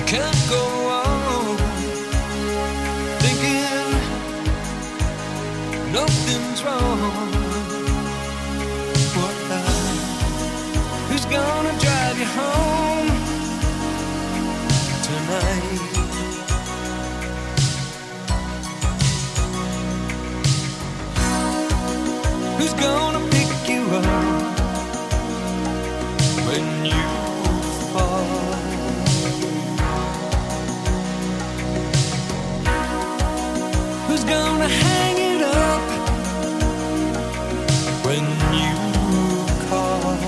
can't go on thinking nothing's wrong. Who's gonna drive you home tonight? Who's gonna pick you up when you fall? Who's gonna hang it up when you call?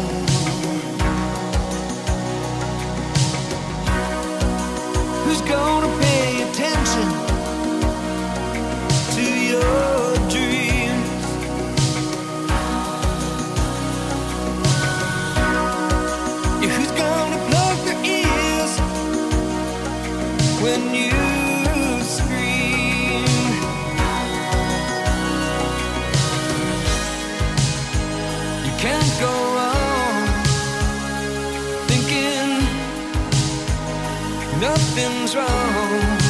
Who's gonna pay attention to your dreams? Yeah, who's gonna plug their ears when you scream? You can't go on thinking nothing's wrong.